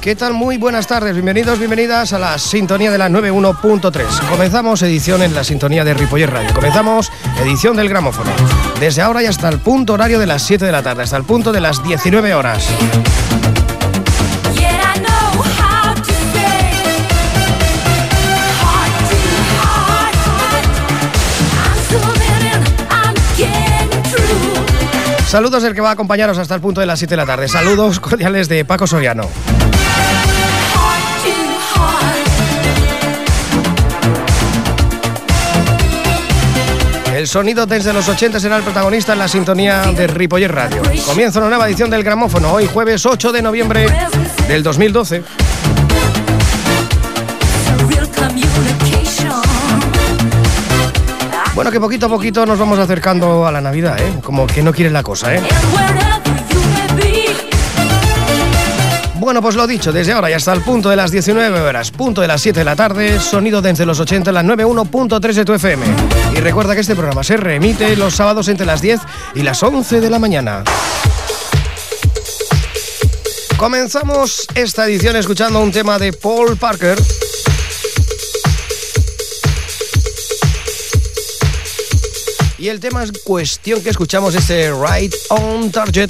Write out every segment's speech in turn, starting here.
¿Qué tal? Muy buenas tardes, bienvenidos, bienvenidas a la sintonía de la 91.3. Comenzamos edición en la sintonía de Ripollet Radio. Comenzamos edición del gramófono. Desde ahora y hasta el punto horario de las 7 de la tarde, hasta el punto de las 19 horas. Saludos del que va a acompañaros hasta el punto de las 7 de la tarde. Saludos cordiales de Paco Soriano. El sonido desde los 80 será el protagonista en la sintonía de Ripollet Radio. Comienza una nueva edición del gramófono, hoy jueves 8 de noviembre del 2012. Bueno, que poquito a poquito nos vamos acercando a la Navidad, ¿eh? Como que no quiere la cosa, ¿eh? Bueno, pues lo dicho, desde ahora y hasta el punto de las 19 horas, punto de las 7 de la tarde, sonido desde los 80 en la 91.3 de tu FM. Y recuerda que este programa se reemite los sábados entre las 10 y las 11 de la mañana. Comenzamos esta edición escuchando un tema de Paul Parker. Y el tema en cuestión que escuchamos es Right on Target.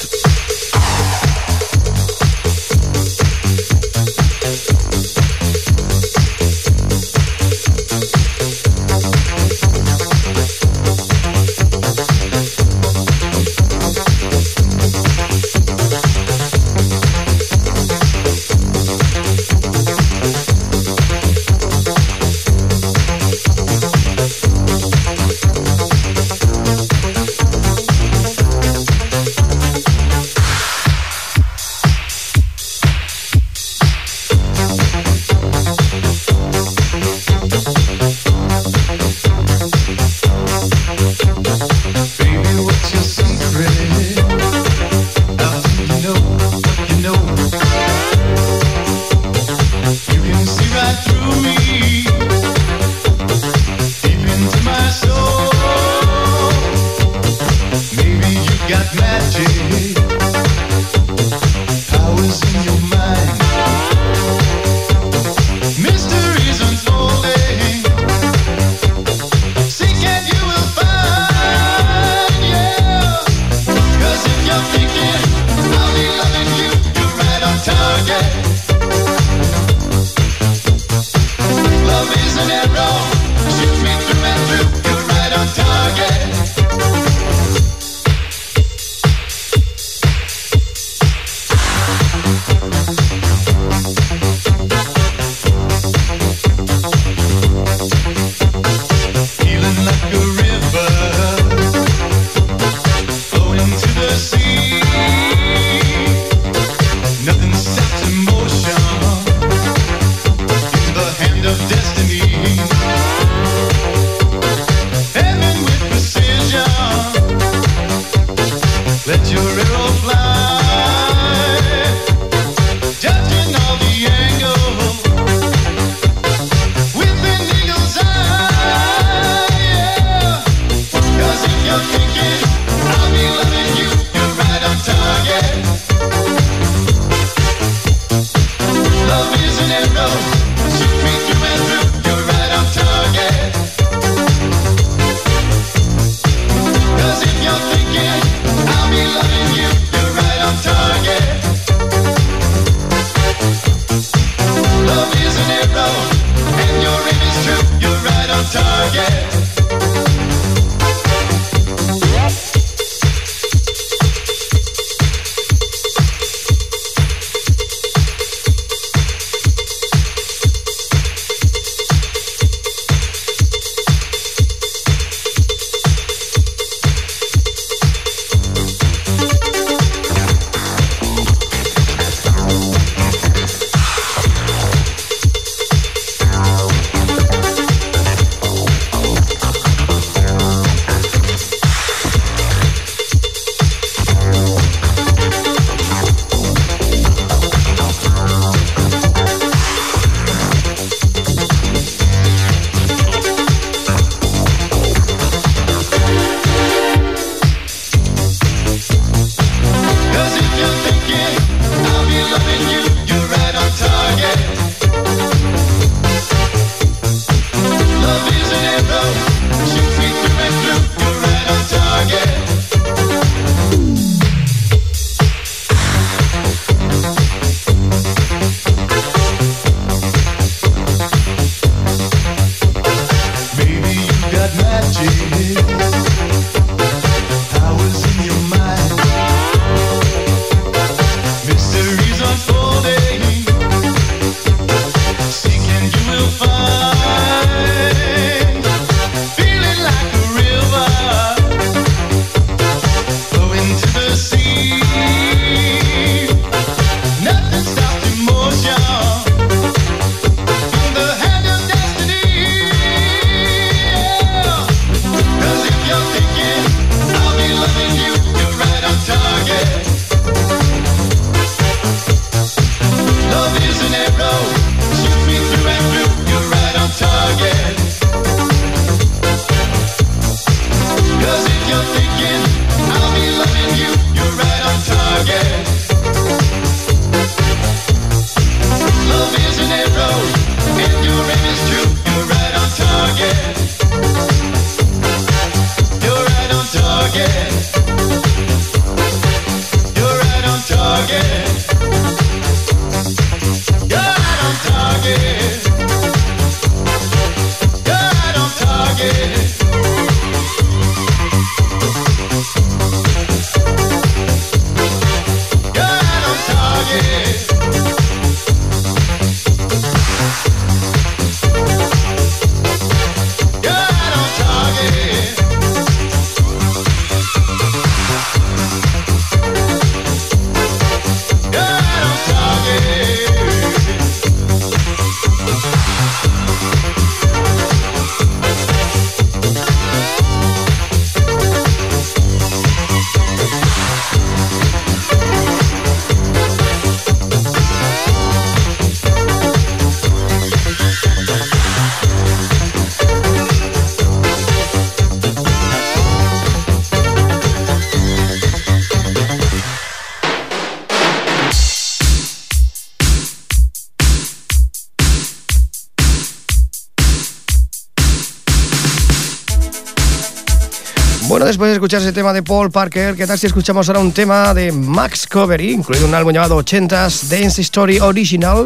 Bueno, después de escuchar ese tema de Paul Parker, ¿qué tal si escuchamos ahora un tema de Max Covery, incluido un álbum llamado 80s Dance Story Original?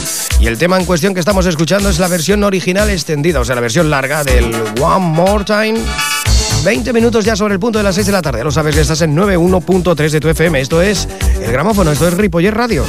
Y el tema en cuestión que estamos escuchando es la versión original extendida, o sea, la versión larga del One More Time. 20 minutos ya sobre el punto de las 6 de la tarde. Ya lo sabes que estás en 91.3 de tu FM. Esto es El Gramófono, esto es Ripollet Radio.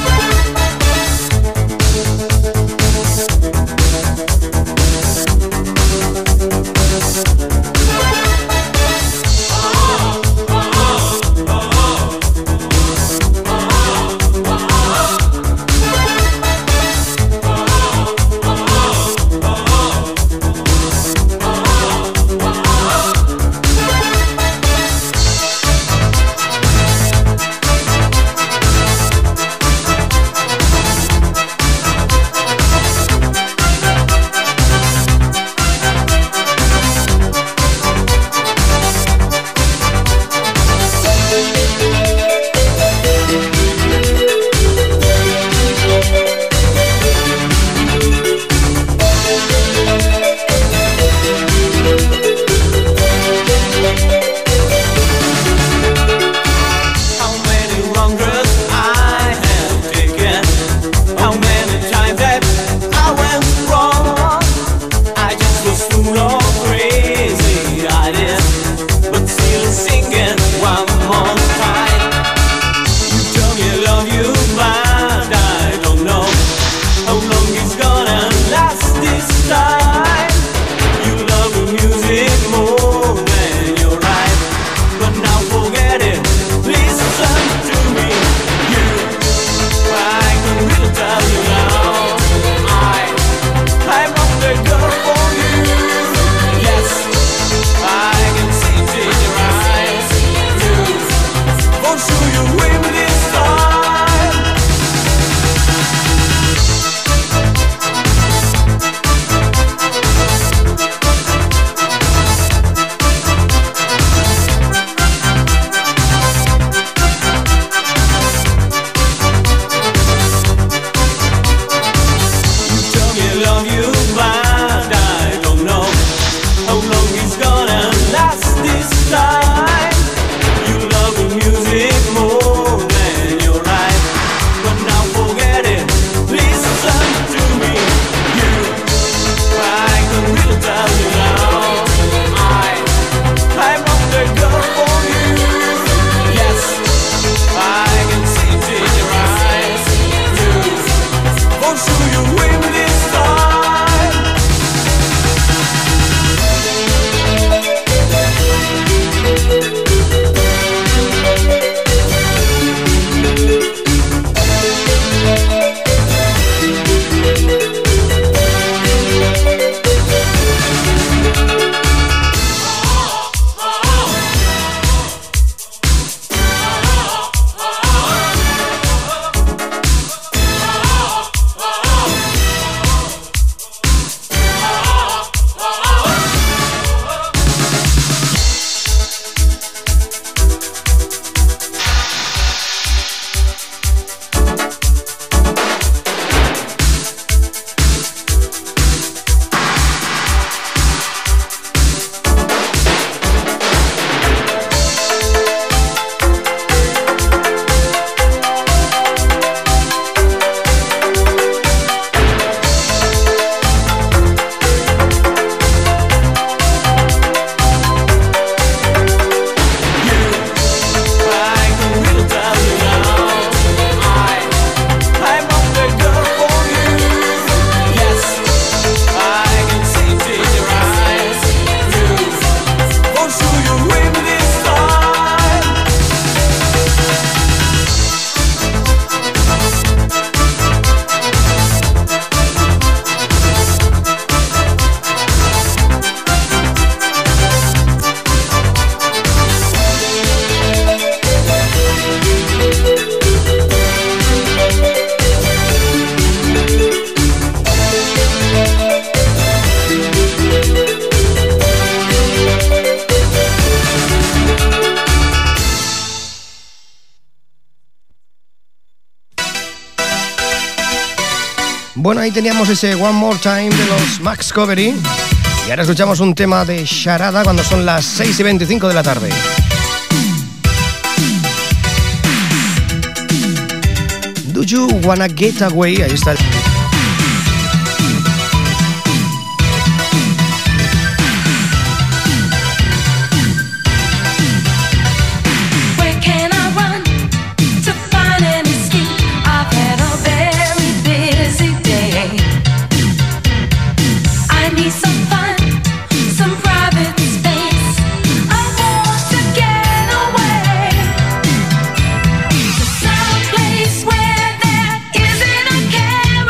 Bueno, ahí teníamos ese One More Time de los Max Covery. Y ahora escuchamos un tema de Charada cuando son las 6:25 de la tarde. Do you wanna get away? Ahí está. Someplace where there isn't a care.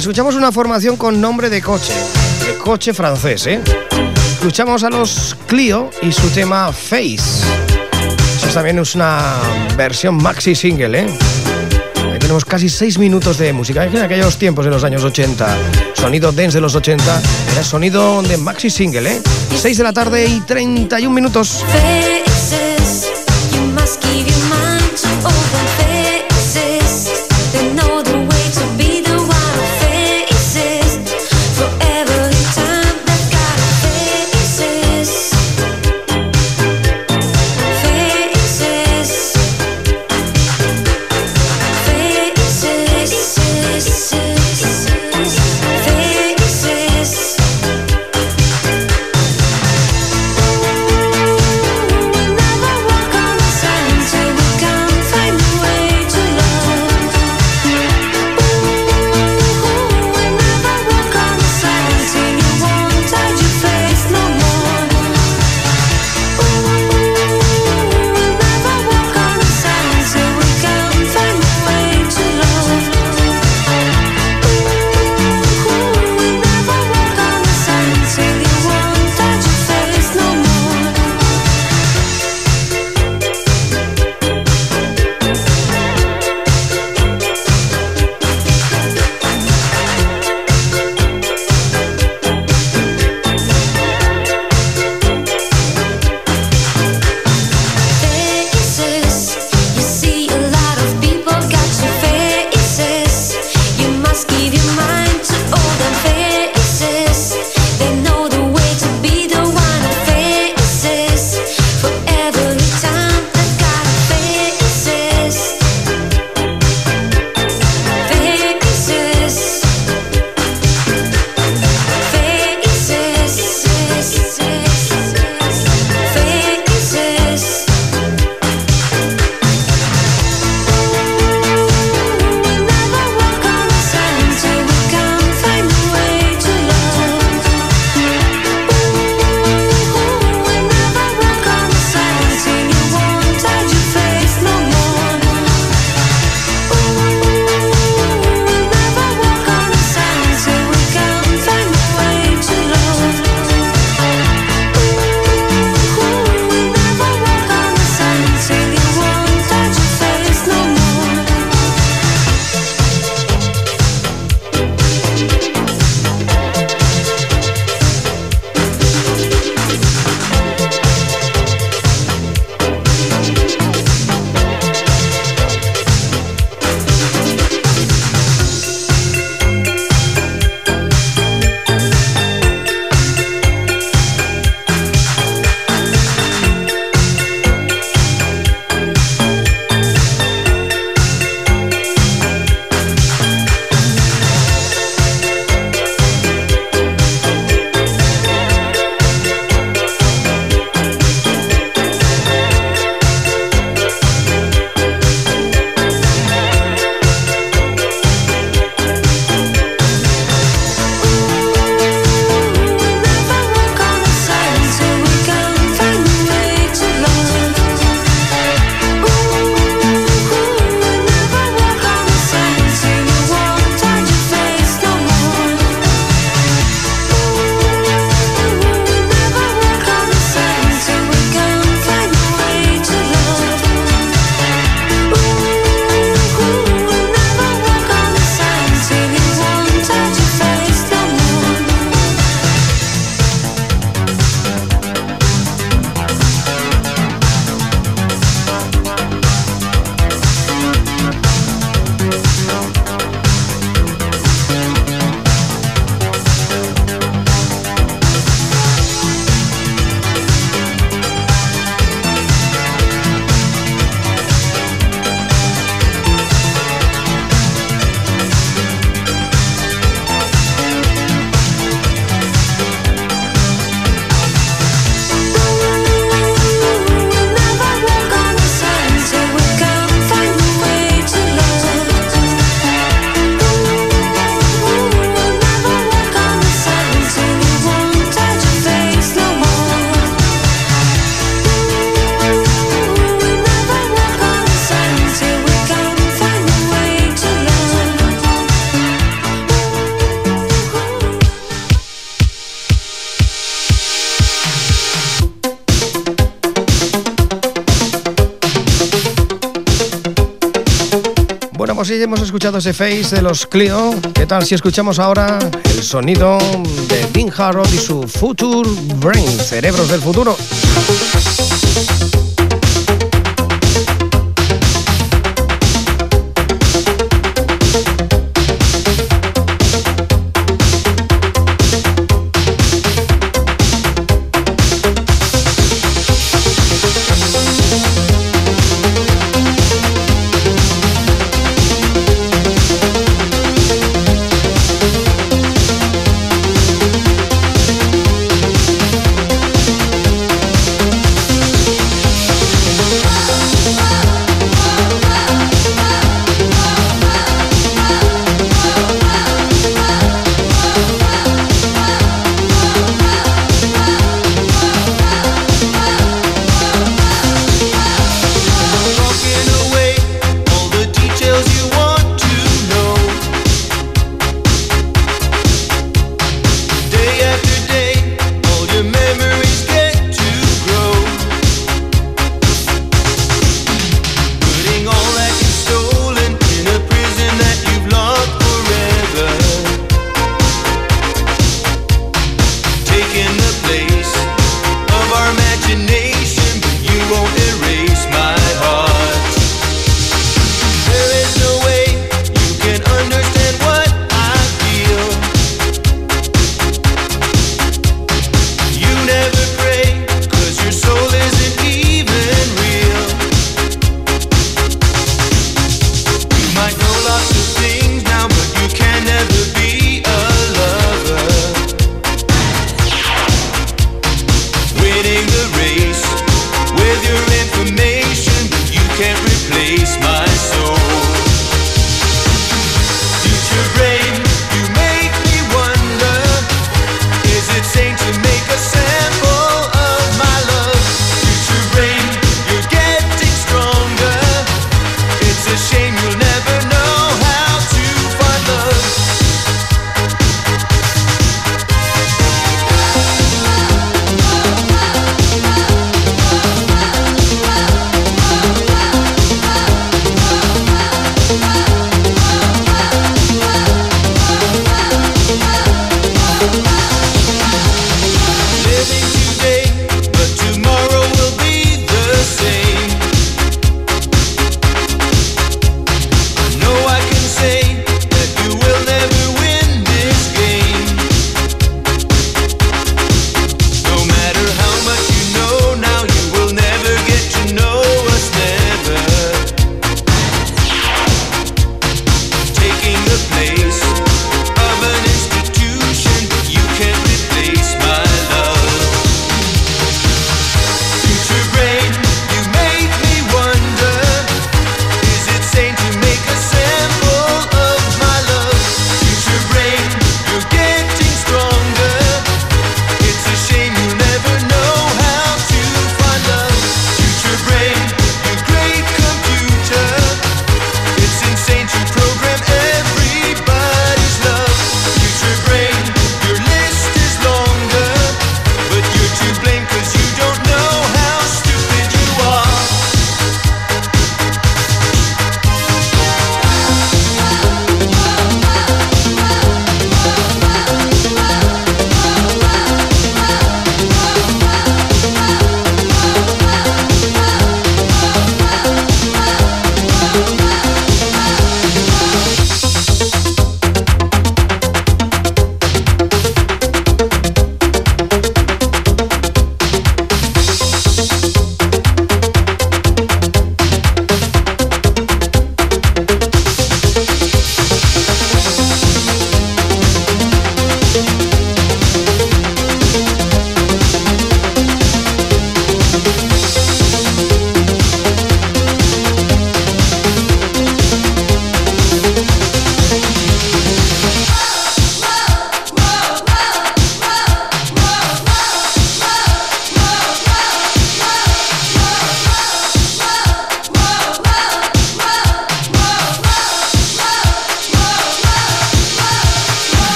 Escuchamos una formación con nombre de coche francés, ¿eh? Escuchamos a los Clio y su tema Face. Eso también es una versión maxi single, ¿eh? Ahí tenemos casi 6 minutos de música. En aquellos tiempos, en los años 80, sonido dance de los 80, era sonido de maxi single, ¿eh? 6 de la tarde y 31 minutos. ya hemos escuchado ese Face de los Clio. ¿Qué tal si escuchamos ahora el sonido de Dean Harrold y su Future Brain, cerebros del futuro?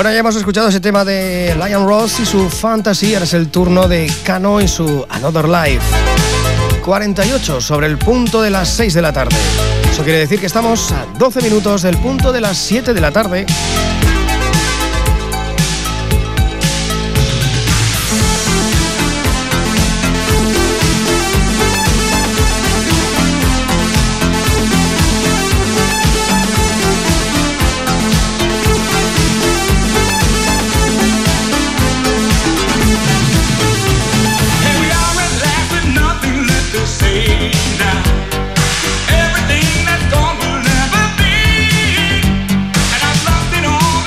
Bueno, ya hemos escuchado ese tema de Lion Ross y su Fantasy. Ahora es el turno de Kano y su Another Life. 48 sobre el punto de las 6 de la tarde. Eso quiere decir que estamos a 12 minutos del punto de las 7 de la tarde. Everything that's gone will never be, and I've lost it all.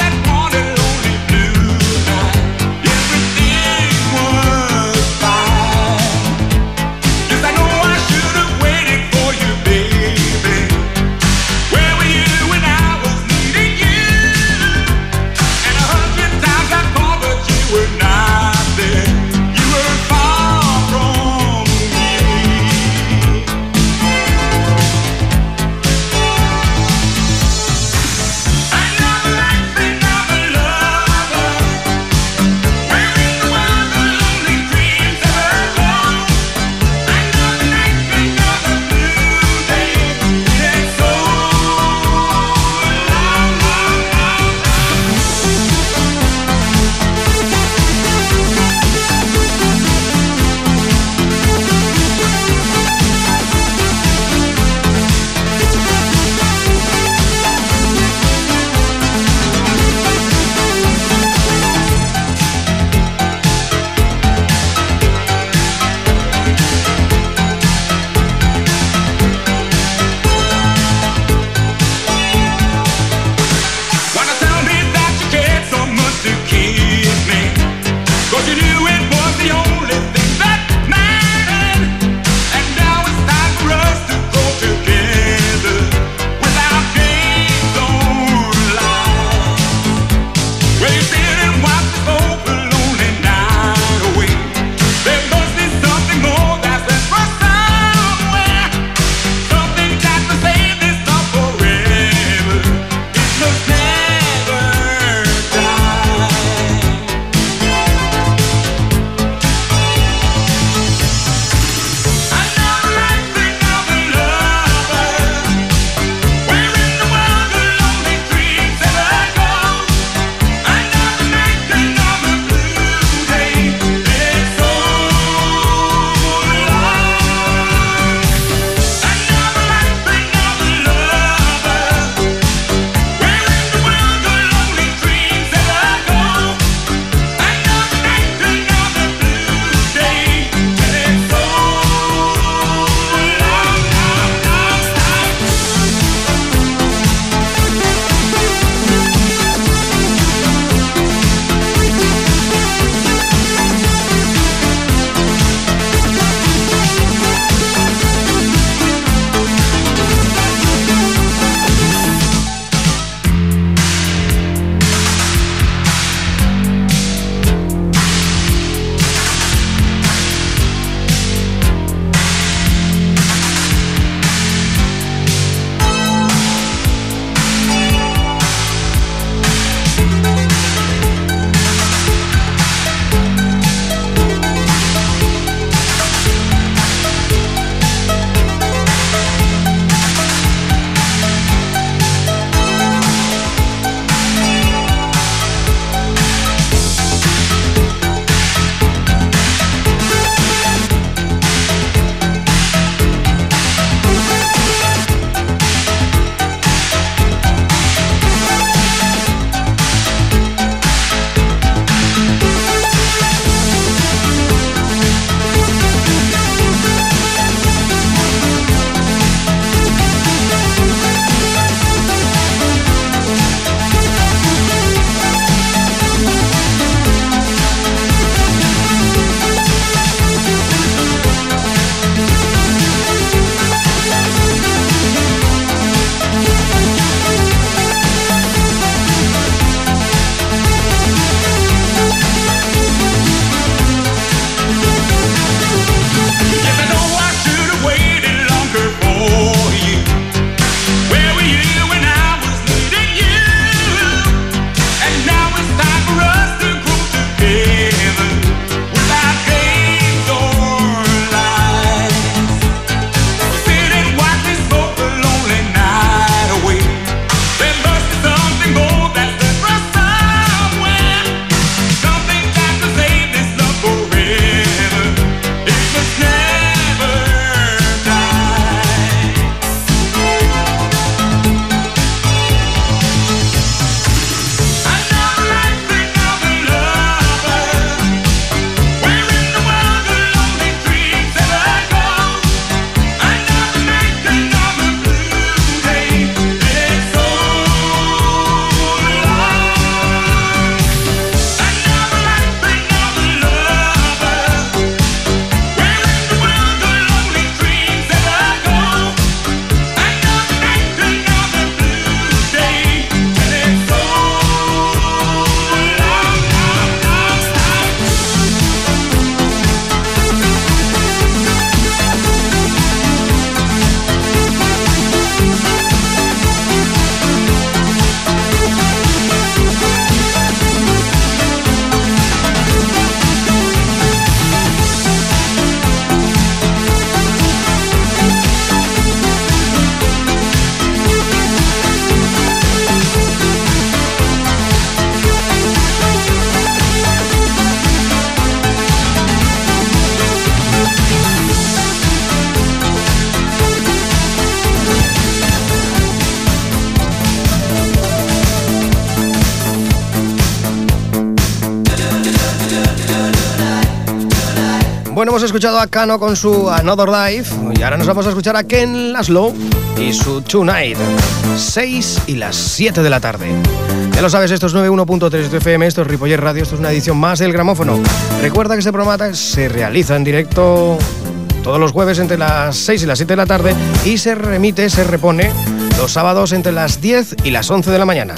Bueno, hemos escuchado a Kano con su Another Life y ahora nos vamos a escuchar a Ken Laszlo y su Tonight. 6 y las 7 de la tarde. Ya lo sabes, esto es 91.3 de FM, esto es Ripollet Radio, esto es una edición más del Gramófono. Recuerda que este programa se realiza en directo todos los jueves entre las 6 y las 7 de la tarde y se repone los sábados entre las 10 y las 11 de la mañana.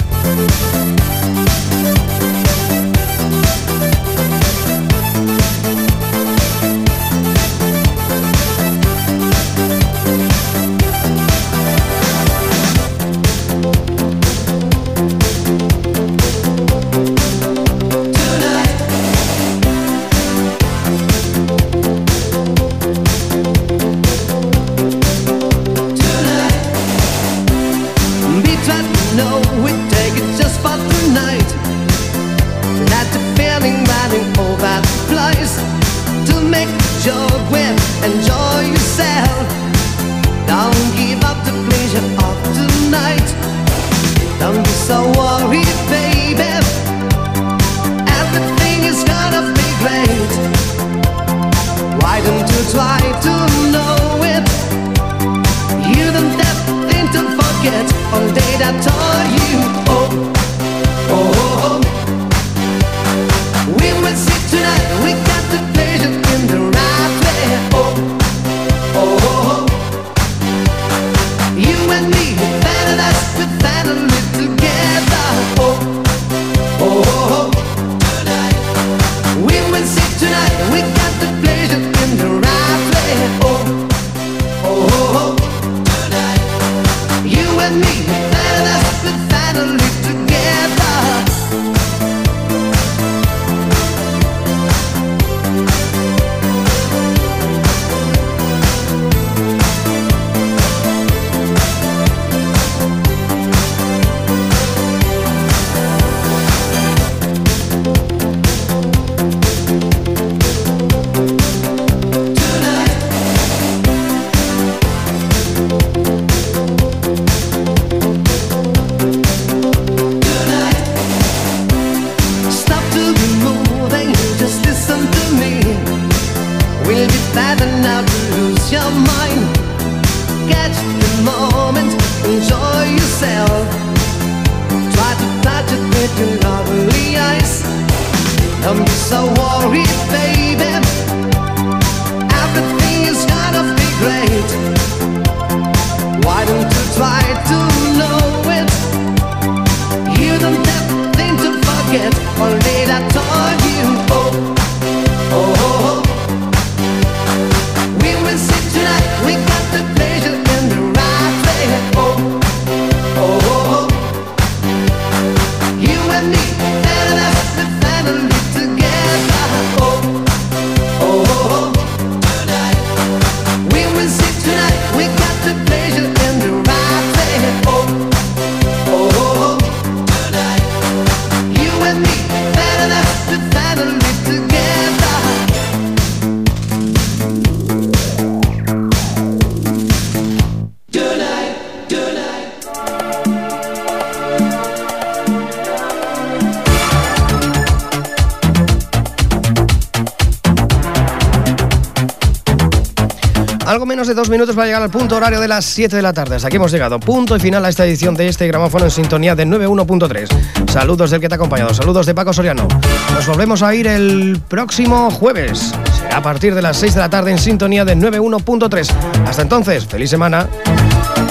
Algo menos de 2 minutos para llegar al punto horario de las 7 de la tarde. Hasta aquí hemos llegado. Punto y final a esta edición de este Gramófono en sintonía de 91.3. Saludos del que te ha acompañado. Saludos de Paco Soriano. Nos volvemos a ir el próximo jueves. Será a partir de las 6 de la tarde en sintonía de 91.3. Hasta entonces, feliz semana.